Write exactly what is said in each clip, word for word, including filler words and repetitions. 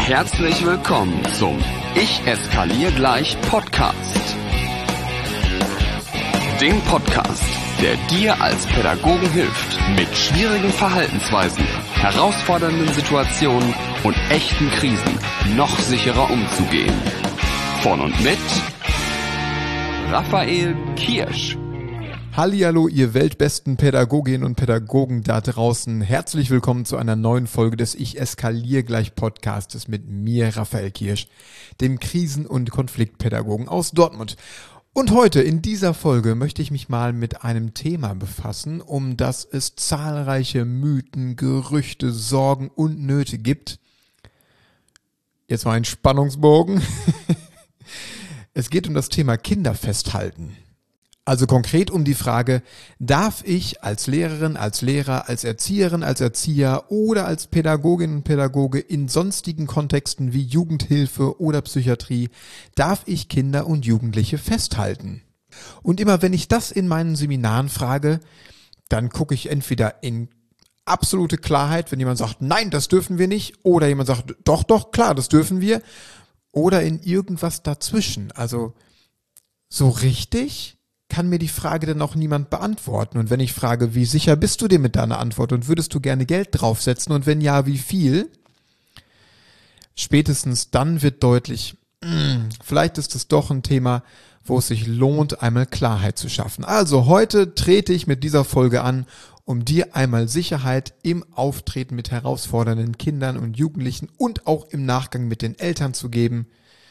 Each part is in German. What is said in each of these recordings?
Herzlich willkommen zum Ich eskaliere gleich Podcast. Dem Podcast, der dir als Pädagogen hilft, mit schwierigen Verhaltensweisen, herausfordernden Situationen und echten Krisen noch sicherer umzugehen. Von und mit Raphael Kirsch. Hallihallo, ihr weltbesten Pädagoginnen und Pädagogen da draußen. Herzlich willkommen zu einer neuen Folge des Ich eskaliere gleich Podcastes mit mir, Raphael Kirsch, dem Krisen- und Konfliktpädagogen aus Dortmund. Und heute in dieser Folge möchte ich mich mal mit einem Thema befassen, um das es zahlreiche Mythen, Gerüchte, Sorgen und Nöte gibt. Jetzt mal ein Spannungsbogen. Es geht um das Thema Kinderfesthalten. Also konkret um die Frage, darf ich als Lehrerin, als Lehrer, als Erzieherin, als Erzieher oder als Pädagogin und Pädagoge in sonstigen Kontexten wie Jugendhilfe oder Psychiatrie, darf ich Kinder und Jugendliche festhalten? Und immer wenn ich das in meinen Seminaren frage, dann gucke ich entweder in absolute Klarheit, wenn jemand sagt, nein, das dürfen wir nicht, oder jemand sagt, doch, doch, klar, das dürfen wir, oder in irgendwas dazwischen. Also so richtig kann mir die Frage dann auch niemand beantworten. Und wenn ich frage, wie sicher bist du dir mit deiner Antwort und würdest du gerne Geld draufsetzen und wenn ja, wie viel? Spätestens dann wird deutlich, mh, vielleicht ist es doch ein Thema, wo es sich lohnt, einmal Klarheit zu schaffen. Also heute trete ich mit dieser Folge an, um dir einmal Sicherheit im Auftreten mit herausfordernden Kindern und Jugendlichen und auch im Nachgang mit den Eltern zu geben.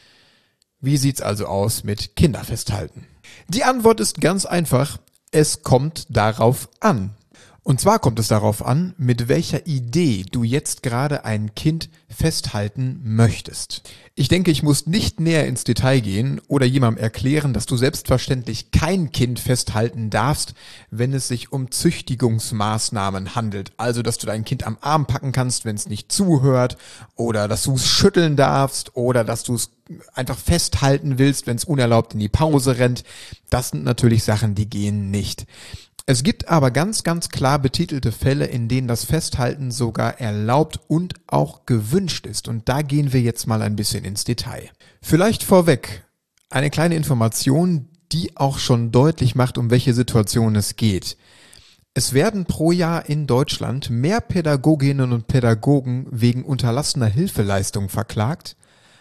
Wie sieht's also aus mit Kinderfesthalten? Die Antwort ist ganz einfach, es kommt darauf an. Und zwar kommt es darauf an, mit welcher Idee du jetzt gerade ein Kind festhalten möchtest. Ich denke, ich muss nicht näher ins Detail gehen oder jemandem erklären, dass du selbstverständlich kein Kind festhalten darfst, wenn es sich um Züchtigungsmaßnahmen handelt. Also, dass du dein Kind am Arm packen kannst, wenn es nicht zuhört, oder dass du es schütteln darfst, oder dass du es einfach festhalten willst, wenn es unerlaubt in die Pause rennt. Das sind natürlich Sachen, die gehen nicht. Es gibt aber ganz, ganz klar betitelte Fälle, in denen das Festhalten sogar erlaubt und auch gewünscht ist. Und da gehen wir jetzt mal ein bisschen ins Detail. Vielleicht vorweg eine kleine Information, die auch schon deutlich macht, um welche Situation es geht. Es werden pro Jahr in Deutschland mehr Pädagoginnen und Pädagogen wegen unterlassener Hilfeleistung verklagt,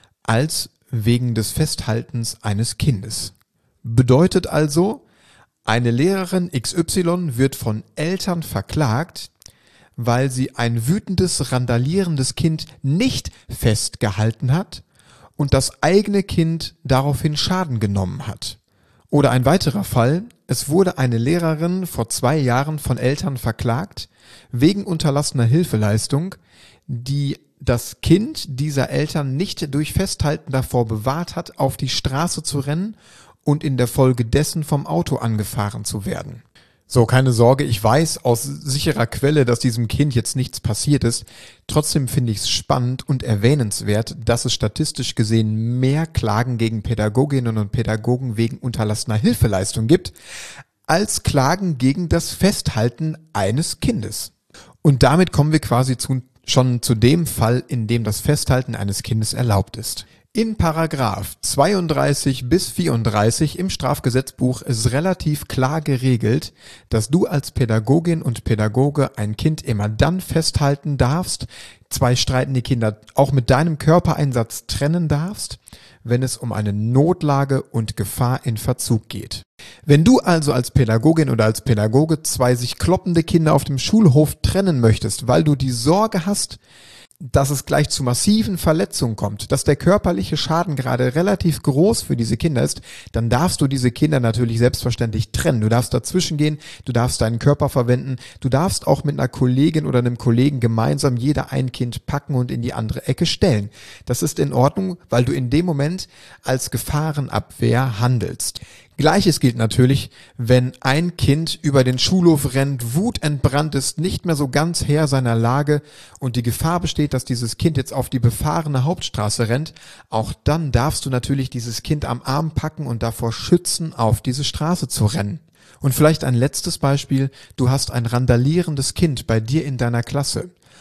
als wegen des Festhaltens eines Kindes. Bedeutet also, eine Lehrerin X Y wird von Eltern verklagt, weil sie ein wütendes, randalierendes Kind nicht festgehalten hat und das eigene Kind daraufhin Schaden genommen hat. Oder ein weiterer Fall, es wurde eine Lehrerin vor zwei Jahren von Eltern verklagt, wegen unterlassener Hilfeleistung, die das Kind dieser Eltern nicht durch Festhalten davor bewahrt hat, auf die Straße zu rennen und in der Folge dessen vom Auto angefahren zu werden. So, keine Sorge, ich weiß aus sicherer Quelle, dass diesem Kind jetzt nichts passiert ist. Trotzdem finde ich es spannend und erwähnenswert, dass es statistisch gesehen mehr Klagen gegen Pädagoginnen und Pädagogen wegen unterlassener Hilfeleistung gibt, als Klagen gegen das Festhalten eines Kindes. Und damit kommen wir quasi zu, schon zu dem Fall, in dem das Festhalten eines Kindes erlaubt ist. In Paragraph zweiunddreißig bis vierunddreißig im Strafgesetzbuch ist relativ klar geregelt, dass du als Pädagogin und Pädagoge ein Kind immer dann festhalten darfst, zwei streitende Kinder auch mit deinem Körpereinsatz trennen darfst, wenn es um eine Notlage und Gefahr in Verzug geht. Wenn du also als Pädagogin oder als Pädagoge zwei sich kloppende Kinder auf dem Schulhof trennen möchtest, weil du die Sorge hast, dass es gleich zu massiven Verletzungen kommt, dass der körperliche Schaden gerade relativ groß für diese Kinder ist, dann darfst du diese Kinder natürlich selbstverständlich trennen. Du darfst dazwischen gehen, du darfst deinen Körper verwenden, du darfst auch mit einer Kollegin oder einem Kollegen gemeinsam jeder ein Kind packen und in die andere Ecke stellen. Das ist in Ordnung, weil du in dem Moment als Gefahrenabwehr handelst. Gleiches gilt natürlich, wenn ein Kind über den Schulhof rennt, wutentbrannt ist, nicht mehr so ganz Herr seiner Lage und die Gefahr besteht, dass dieses Kind jetzt auf die befahrene Hauptstraße rennt. Auch dann darfst du natürlich dieses Kind am Arm packen und davor schützen, auf diese Straße zu rennen. Und vielleicht ein letztes Beispiel, du hast ein randalierendes Kind bei dir in deiner Klasse.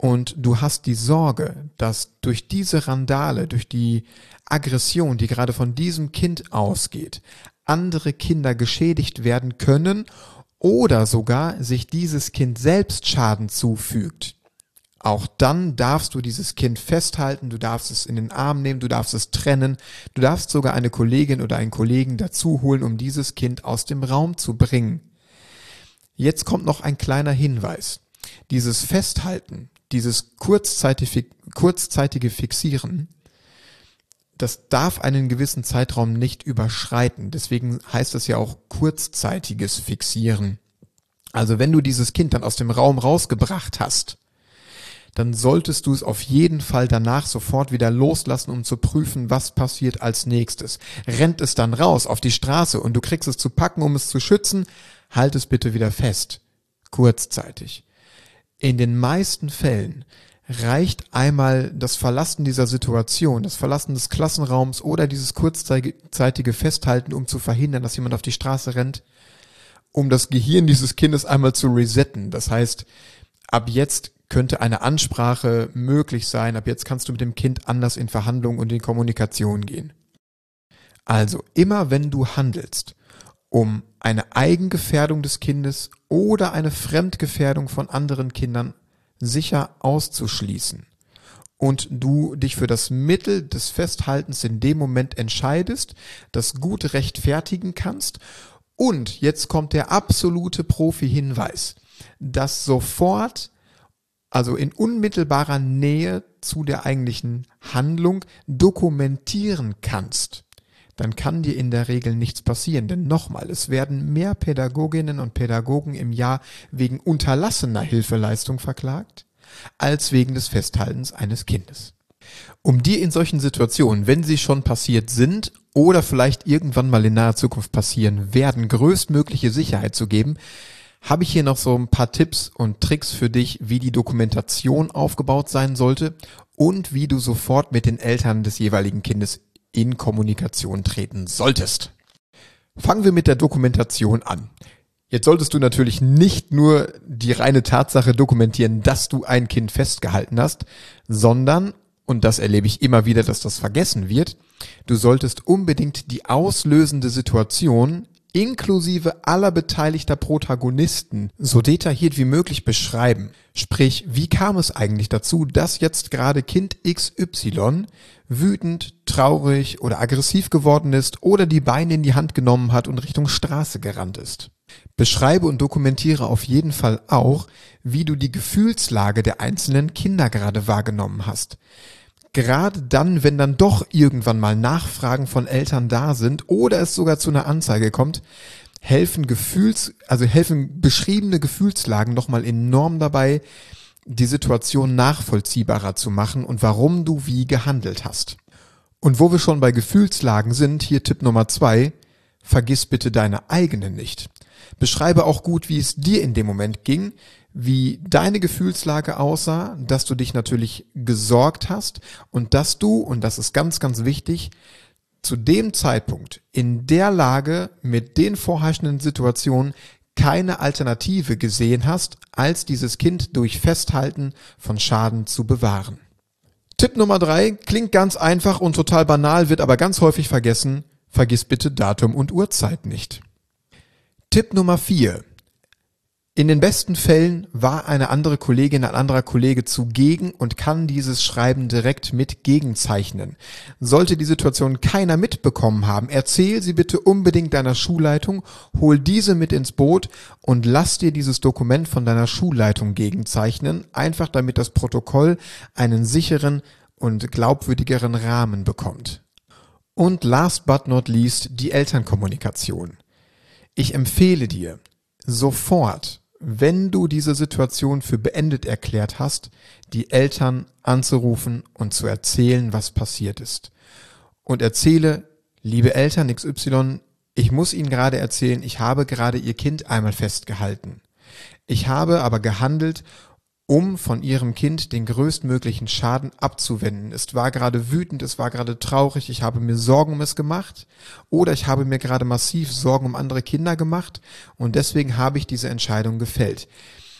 und du hast die Sorge, dass durch diese Randale, durch die Aggression, die gerade von diesem Kind ausgeht, andere Kinder geschädigt werden können oder sogar sich dieses Kind selbst Schaden zufügt, auch dann darfst du dieses Kind festhalten, du darfst es in den Arm nehmen, du darfst es trennen, du darfst sogar eine Kollegin oder einen Kollegen dazu holen, um dieses Kind aus dem Raum zu bringen. Jetzt kommt noch ein kleiner Hinweis. Dieses Festhalten, dieses kurzzeitige, kurzzeitige Fixieren, das darf einen gewissen Zeitraum nicht überschreiten. Deswegen heißt es ja auch kurzzeitiges Fixieren. Also wenn du dieses Kind dann aus dem Raum rausgebracht hast, dann solltest du es auf jeden Fall danach sofort wieder loslassen, um zu prüfen, was passiert als nächstes. Rennt es dann raus auf die Straße und du kriegst es zu packen, um es zu schützen, halt es bitte wieder fest. Kurzzeitig. In den meisten Fällen reicht einmal das Verlassen dieser Situation, das Verlassen des Klassenraums oder dieses kurzzeitige Festhalten, um zu verhindern, dass jemand auf die Straße rennt, um das Gehirn dieses Kindes einmal zu resetten. Das heißt, ab jetzt könnte eine Ansprache möglich sein. Ab jetzt kannst du mit dem Kind anders in Verhandlungen und in Kommunikation gehen. Also immer wenn du handelst, um eine Eigengefährdung des Kindes oder eine Fremdgefährdung von anderen Kindern sicher auszuschließen und du dich für das Mittel des Festhaltens in dem Moment entscheidest, das gut rechtfertigen kannst und jetzt kommt der absolute Profi-Hinweis, dass sofort, also in unmittelbarer Nähe zu der eigentlichen Handlung dokumentieren kannst, dann kann dir in der Regel nichts passieren. Denn nochmal, es werden mehr Pädagoginnen und Pädagogen im Jahr wegen unterlassener Hilfeleistung verklagt, als wegen des Festhaltens eines Kindes. Um dir in solchen Situationen, wenn sie schon passiert sind oder vielleicht irgendwann mal in naher Zukunft passieren werden, größtmögliche Sicherheit zu geben, habe ich hier noch so ein paar Tipps und Tricks für dich, wie die Dokumentation aufgebaut sein sollte und wie du sofort mit den Eltern des jeweiligen Kindes in Kommunikation treten solltest. Fangen wir mit der Dokumentation an. Jetzt solltest du natürlich nicht nur die reine Tatsache dokumentieren, dass du ein Kind festgehalten hast, sondern, und das erlebe ich immer wieder, dass das vergessen wird, du solltest unbedingt die auslösende Situation inklusive aller beteiligter Protagonisten so detailliert wie möglich beschreiben. Sprich, wie kam es eigentlich dazu, dass jetzt gerade Kind X Y wütend, traurig oder aggressiv geworden ist oder die Beine in die Hand genommen hat und Richtung Straße gerannt ist. Beschreibe und dokumentiere auf jeden Fall auch, wie du die Gefühlslage der einzelnen Kinder gerade wahrgenommen hast. Gerade dann, wenn dann doch irgendwann mal Nachfragen von Eltern da sind oder es sogar zu einer Anzeige kommt, helfen Gefühls, also helfen beschriebene Gefühlslagen nochmal enorm dabei, die Situation nachvollziehbarer zu machen und warum du wie gehandelt hast. Und wo wir schon bei Gefühlslagen sind, hier Tipp Nummer zwei, vergiss bitte deine eigene nicht. Beschreibe auch gut, wie es dir in dem Moment ging, wie deine Gefühlslage aussah, dass du dich natürlich gesorgt hast und dass du, und das ist ganz, ganz wichtig, zu dem Zeitpunkt in der Lage mit den vorherrschenden Situationen keine Alternative gesehen hast, als dieses Kind durch Festhalten von Schaden zu bewahren. Tipp Nummer drei klingt ganz einfach und total banal, wird aber ganz häufig vergessen. Vergiss bitte Datum und Uhrzeit nicht. Tipp Nummer vier. In den besten Fällen war eine andere Kollegin, ein anderer Kollege zugegen und kann dieses Schreiben direkt mit gegenzeichnen. Sollte die Situation keiner mitbekommen haben, erzähl sie bitte unbedingt deiner Schulleitung, hol diese mit ins Boot und lass dir dieses Dokument von deiner Schulleitung gegenzeichnen, einfach damit das Protokoll einen sicheren und glaubwürdigeren Rahmen bekommt. Und last but not least die Elternkommunikation. Ich empfehle dir, sofort, wenn du diese Situation für beendet erklärt hast, die Eltern anzurufen und zu erzählen, was passiert ist. Und erzähle, liebe Eltern X Y, ich muss Ihnen gerade erzählen, ich habe gerade Ihr Kind einmal festgehalten. Ich habe aber gehandelt, um von Ihrem Kind den größtmöglichen Schaden abzuwenden. Es war gerade wütend, es war gerade traurig, ich habe mir Sorgen um es gemacht oder ich habe mir gerade massiv Sorgen um andere Kinder gemacht und deswegen habe ich diese Entscheidung gefällt.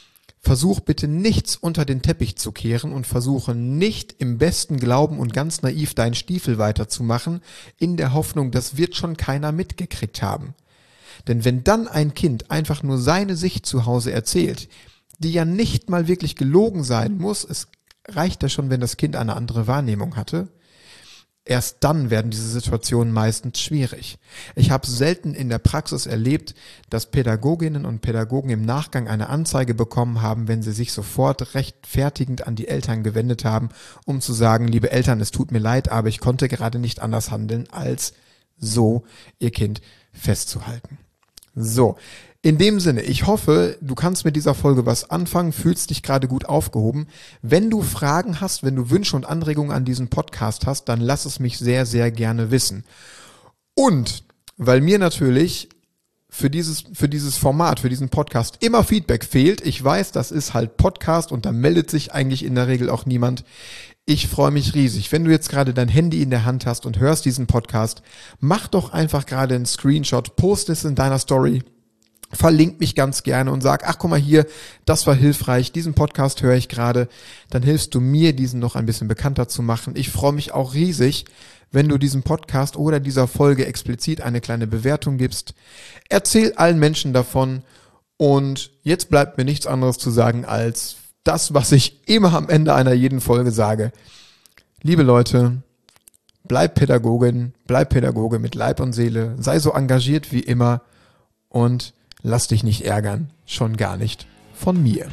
versuch bitte nichts unter den Teppich zu kehren und versuche nicht im besten Glauben und ganz naiv deinen Stiefel weiterzumachen, in der Hoffnung, das wird schon keiner mitgekriegt haben. Denn wenn dann ein Kind einfach nur seine Sicht zu Hause erzählt, die ja nicht mal wirklich gelogen sein muss, es reicht ja schon, wenn das Kind eine andere Wahrnehmung hatte, erst dann werden diese Situationen meistens schwierig. Ich habe selten in der Praxis erlebt, dass Pädagoginnen und Pädagogen im Nachgang eine Anzeige bekommen haben, wenn sie sich sofort rechtfertigend an die Eltern gewendet haben, um zu sagen, liebe Eltern, es tut mir leid, aber ich konnte gerade nicht anders handeln, als so ihr Kind festzuhalten. So, in dem Sinne, ich hoffe, du kannst mit dieser Folge was anfangen, fühlst dich gerade gut aufgehoben. Wenn du Fragen hast, wenn du Wünsche und Anregungen an diesen Podcast hast, dann lass es mich sehr, sehr gerne wissen. Und weil mir natürlich für dieses, für dieses Format, für diesen Podcast immer Feedback fehlt, ich weiß, das ist halt Podcast und da meldet sich eigentlich in der Regel auch niemand. Ich freue mich riesig. Wenn du jetzt gerade dein Handy in der Hand hast und hörst diesen Podcast, mach doch einfach gerade einen Screenshot, post es in deiner Story, verlink mich ganz gerne und sag, ach guck mal hier, das war hilfreich, diesen Podcast höre ich gerade, dann hilfst du mir, diesen noch ein bisschen bekannter zu machen. Ich freue mich auch riesig, wenn du diesem Podcast oder dieser Folge explizit eine kleine Bewertung gibst. Erzähl allen Menschen davon und jetzt bleibt mir nichts anderes zu sagen als das, was ich immer am Ende einer jeden Folge sage. Liebe Leute, bleib Pädagogin, bleib Pädagoge mit Leib und Seele, sei so engagiert wie immer und lass dich nicht ärgern, schon gar nicht von mir.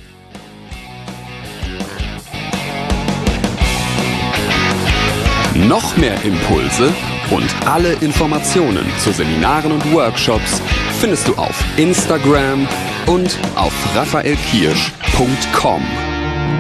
Noch mehr Impulse und alle Informationen zu Seminaren und Workshops findest du auf Instagram und auf raphael kirsch punkt com.